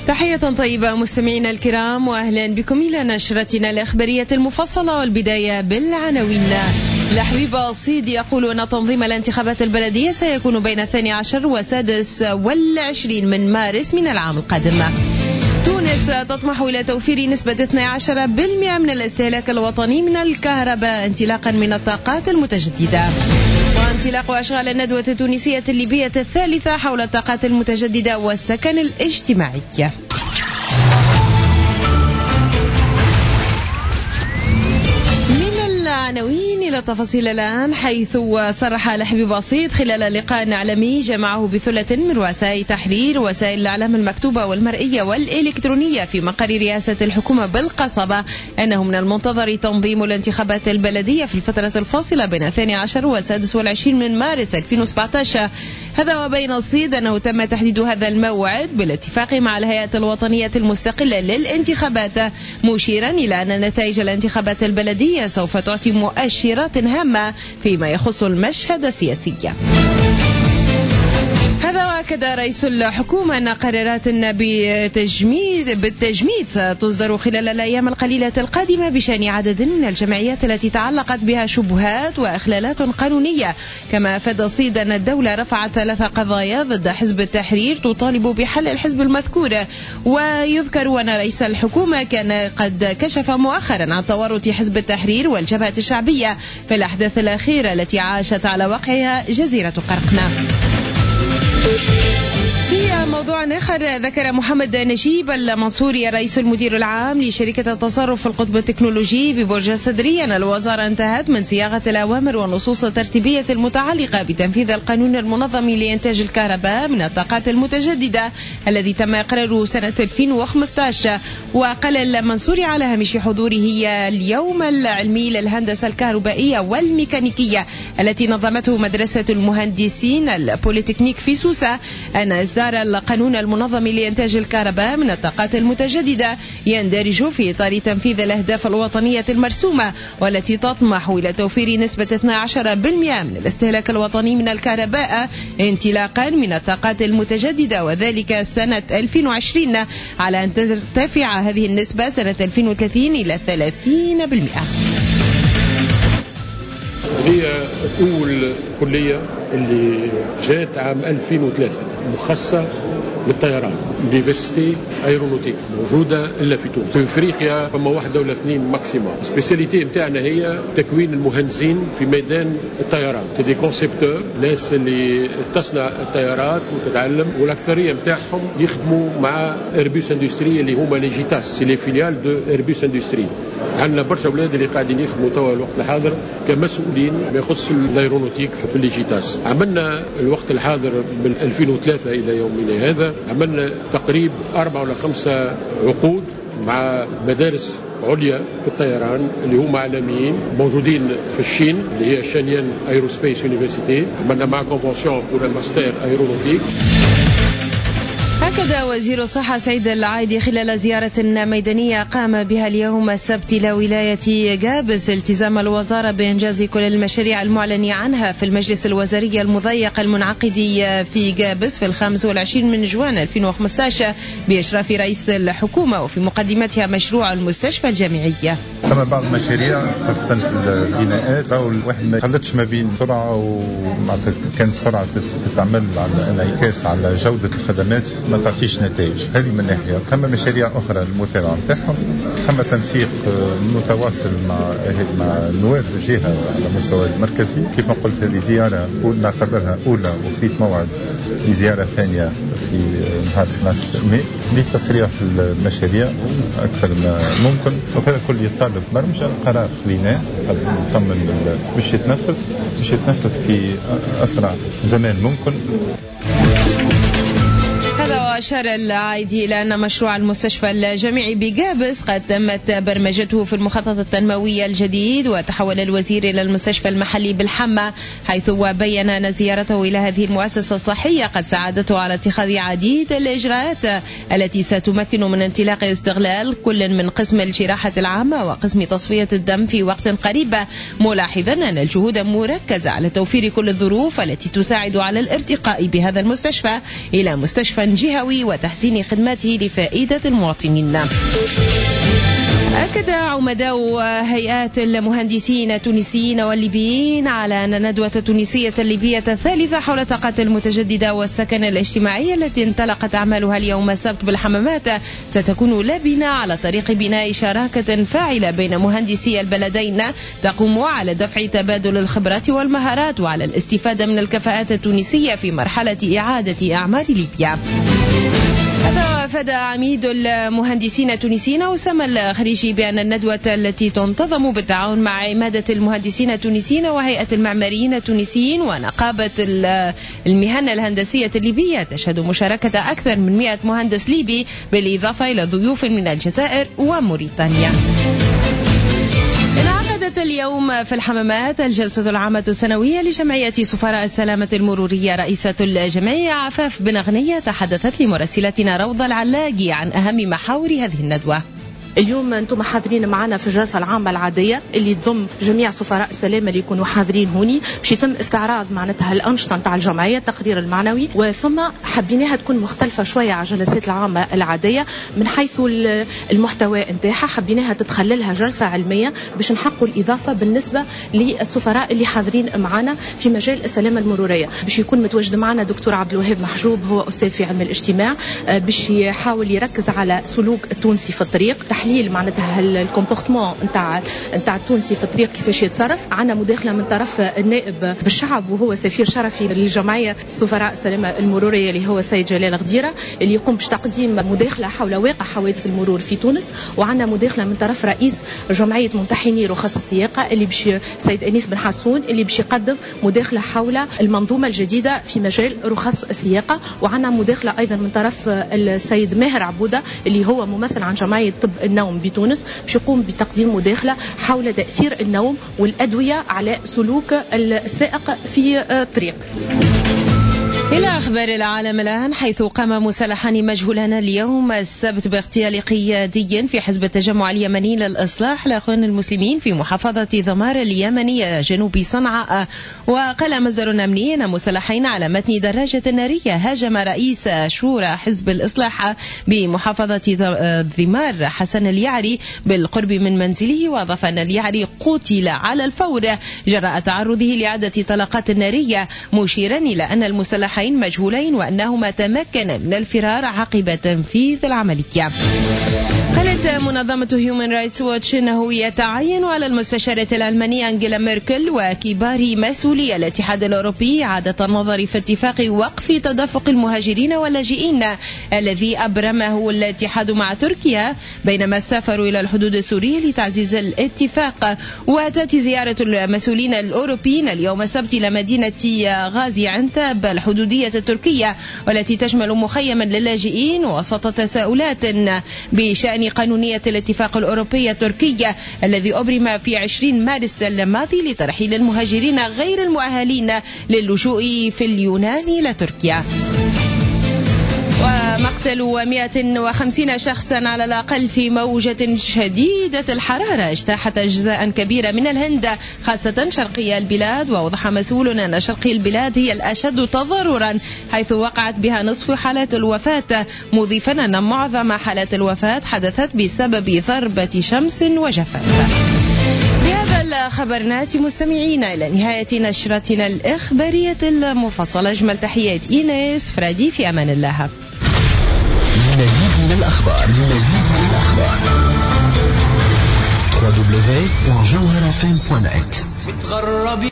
تحية طيبة مستمعينا الكرام، وأهلا بكم إلى نشرتنا الإخبارية المفصلة، والبداية بالعناوين. لحبيب الصيد يقول أن تنظيم الانتخابات البلدية سيكون بين 12 و26 من مارس من العام القادم. تونس تطمح إلى توفير نسبة 12% من الاستهلاك الوطني من الكهرباء انطلاقا من الطاقات المتجددة. وانطلاق أشغال الندوة التونسية الليبية الثالثة حول الطاقات المتجددة والسكن الاجتماعي. عناوين إلى تفاصيل الآن، حيث صرح لحبيب الصيد خلال لقاء إعلامي جمعه بثلة من رؤساء تحرير وسائل الإعلام المكتوبة والمرئية والإلكترونية في مقر رئاسة الحكومة بالقصبة أنه من المنتظر تنظيم الانتخابات البلدية في الفترة الفاصلة بين 12 و26 من مارس 2017. هذا وبين الصيد أنه تم تحديد هذا الموعد بالاتفاق مع الهيئة الوطنية المستقلة للانتخابات، مشيرا إلى أن نتائج الانتخابات البلدية سوف تعطي مؤشرات هامة فيما يخص المشهد السياسي. هذا وأكد رئيس الحكومة أن قرارات بالتجميد ستصدر خلال الأيام القليلة القادمة بشأن عدد من الجمعيات التي تعلقت بها شبهات وإخلالات قانونية. كما أفاد الصيد أن الدولة رفعت 3 قضايا ضد حزب التحرير تطالب بحل الحزب المذكور. ويذكر أن رئيس الحكومة كان قد كشف مؤخرا عن تورط حزب التحرير والجبهة الشعبية في الأحداث الأخيرة التي عاشت على وقعها جزيرة قرقنا. في موضوع آخر، ذكر محمد نجيب المنصوري رئيس المدير العام لشركة التصرف في القطب التكنولوجي ببرج الصدرية أن الوزارة انتهت من صياغة الأوامر والنصوص الترتيبية المتعلقة بتنفيذ القانون المنظم لإنتاج الكهرباء من الطاقات المتجددة الذي تم إقراره سنة 2015. وقال المنصوري على هامش حضوره اليوم العلمي للهندسة الكهربائية والميكانيكية التي نظمته مدرسة المهندسين البوليتكنيك في سوسة أن إصدار القانون المنظم لإنتاج الكهرباء من الطاقات المتجددة يندرج في إطار تنفيذ الأهداف الوطنية المرسومة، والتي تطمح إلى توفير نسبة 12% من الاستهلاك الوطني من الكهرباء انطلاقا من الطاقات المتجددة، وذلك سنة 2020، على أن ترتفع هذه النسبة سنة 2030 إلى 30%. هي أول كلية اللي جات عام 2003 مخصصة للطيران، ليفرسيتي ايرونوتيك موجودة إلا في تونس. في إفريقيا فما 1 ولا 2 ماكسيموم. سبيسياليتي متاعنا هي تكوين المهندسين في ميدان الطيران، سي دي كونسيبتور، ناس اللي تصنع الطيارات وتتعلم، والأكثرية متاعهم يخدموا مع إيربوس اندستري اللي هما لي جيتاس، سي لي فيليال دو إيربوس اندستري. عندنا برشا أولاد اللي قاعدين يخدموا توا الوقت الحاضر كمسؤولين ما يخص الايرونوتيك في الليجيتاس. عملنا الوقت الحاضر من 2003 إلى يومنا هذا عملنا تقريب 4 ولا 5 عقود مع مدارس عليا في الطيران اللي هم عالميين موجودين في الصين، اللي هي شانيان ايروسبيس يونيفرسيتي. عملنا مع كونفونسيون pour الماستر ايرونوتيك. أكد وزير الصحة سعيد العايدي خلال زيارة ميدانية قام بها اليوم السبت إلى ولاية جابس التزام الوزارة بإنجاز كل المشاريع المعلن عنها في المجلس الوزاري المضيق المنعقد في جابس في 25 من جوان 2015 بإشراف رئيس الحكومة، وفي مقدمتها مشروع المستشفى الجامعي. ثم بعض المشاريع خاصة في البناءات أو الواحد ما خلطش ما بين سرعة ومعناتها كانت السرعة تتعمل على انعكاس على جودة الخدمات ما تعطيش نتائج. هذه من ناحية. ثم مشاريع أخرى المتابعة نتاعهم، ثم تنسيق متواصل مع نواب الجهة على المستوى المركزي. كيف ما قلت هذه زيارة نعتبرها أولى وخذيت موعد لزيارة ثانية في نهار 12 ماي للتسريع في المشاريع أكثر ما ممكن، وهذا كل يتطلب برمجة قرار خليناه نطمن باش يتنفذ في أسرع زمان ممكن. هذا وأشار العايدي إلى أن مشروع المستشفى الجامعي بجابس قد تمت برمجته في المخطط التنموي الجديد، وتحول الوزير إلى المستشفى المحلي بالحمى، حيث وبين أن زيارته إلى هذه المؤسسة الصحية قد ساعدته على اتخاذ عديد الإجراءات التي ستمكن من انطلاق استغلال كل من قسم الجراحة العامة وقسم تصفية الدم في وقت قريب، ملاحظا أن الجهود مركزة على توفير كل الظروف التي تساعد على الارتقاء بهذا المستشفى إلى مستشفى جهوي وتحسين خدماته لفائدة المواطنين. أكد عمداء هيئات المهندسين التونسيين والليبيين على أن الندوة التونسية الليبية الثالثة حول الطاقات المتجددة والسكن الاجتماعي التي انطلقت أعمالها اليوم السبت بالحمامات ستكون لبنة على طريق بناء شراكة فاعلة بين مهندسي البلدين تقوم على دفع تبادل الخبرات والمهارات وعلى الاستفادة من الكفاءات التونسية في مرحلة إعادة أعمار ليبيا. هذا أفاد عميد المهندسين التونسيين أسامة الخريجي بأن الندوة التي تنتظم بالتعاون مع عمادة المهندسين التونسيين وهيئة المعماريين التونسيين ونقابة المهن الهندسية الليبية تشهد مشاركة أكثر من 100 مهندس ليبي بالإضافة إلى ضيوف من الجزائر وموريتانيا. انعقدت اليوم في الحمامات الجلسة العامة السنوية لجمعية سفراء السلامة المرورية. رئيسة الجمعية عفاف بن غنية تحدثت لمراسلتنا روضة العلاقي عن أهم محاور هذه الندوة. اليوم انتم حاضرين معنا في الجلسه العامه العاديه اللي تضم جميع سفراء السلامه اللي يكونوا حاضرين هوني باش يتم استعراض معناتها الانشطه نتاع الجمعيه، التقرير المعنوي، وثم حبيناها تكون مختلفه شويه على الجلسات العامه العاديه من حيث المحتوى نتاعها. حبيناها تتخللها جلسه علميه باش نحققوا الاضافه بالنسبه للسفراء اللي حاضرين معنا في مجال السلامه المروريه. باش يكون متواجد معنا دكتور عبد الوهاب محجوب، هو استاذ في علم الاجتماع، باش يحاول يركز على سلوك التونسي في الطريق، تحليل معناتها الكومبورتمون نتاع التونسي في الطريق كيفاش يتصرف. عندنا مداخله من طرف النائب بالشعب وهو سفير شرفي للجمعيه سفراء السلامه المروريه اللي هو سيد جلال غديره، اللي يقوم بتقديم مداخله حول واقع حوادث المرور في تونس. وعندنا مداخله من طرف رئيس جمعيه ممتحني رخص السياقه اللي سيد انيس بن حسون، اللي باش يقدم مداخله حول المنظومه الجديده في مجال رخص السياقه. وعندنا مداخله ايضا من طرف السيد ماهر عبوده اللي هو ممثل عن جمعيه طب النوم بتونس، باش يقوم بتقديم مداخله حول تاثير النوم والادويه على سلوك السائق في الطريق. إلى أخبار العالم الآن، حيث قام مسلحان مجهولان اليوم السبت باغتيال قيادي في حزب التجمع اليمني للإصلاح الإخوان المسلمين في محافظة ذمار اليمنية جنوب صنعاء. وقال مصدر أمني أن مسلحين على متن دراجة نارية هاجم رئيس شورى حزب الإصلاح بمحافظة ذمار حسن اليعري بالقرب من منزله، وأضاف أن اليعري قتل على الفور جراء تعرضه لعدة طلقات نارية، مشيرا إلى أن المسلحين مجهولين وأنهما تمكنا من الفرار عقب تنفيذ العملية. قالت منظمة هيومن رايتس واتش أنه يتعين على المستشارة الألمانية أنجيلا ميركل وكبار مسؤولي الاتحاد الأوروبي إعادة النظر في اتفاق وقف تدفق المهاجرين واللاجئين الذي أبرمه الاتحاد مع تركيا بينما سافروا إلى الحدود السورية لتعزيز الاتفاق. وتأتي زيارة المسؤولين الأوروبيين اليوم السبت إلى مدينة غازي عنتاب الحدودية التركية، والتي تشمل مخيما للاجئين وسط تساؤلات بشأن قانونية الاتفاق الأوروبي التركي الذي أبرم في 20 مارس الماضي لترحيل المهاجرين غير المؤهلين للجوء في اليونان إلى تركيا. ومقتل 150 شخصا على الأقل في موجة شديدة الحرارة اجتاحت أجزاء كبيرة من الهند خاصة شرقي البلاد. وأوضح مسؤول أن شرقي البلاد هي الأشد تضررا حيث وقعت بها نصف حالات الوفاة، مضيفا أن معظم حالات الوفاة حدثت بسبب ضربة شمس وجفاف. بهذا الخبر نأتي مستمعين إلى نهاية نشرتنا الإخبارية المفصلة. أجمل تحيات إيناس فرادي، في أمان الله. مزيد من الأخبار www.jawharafm.net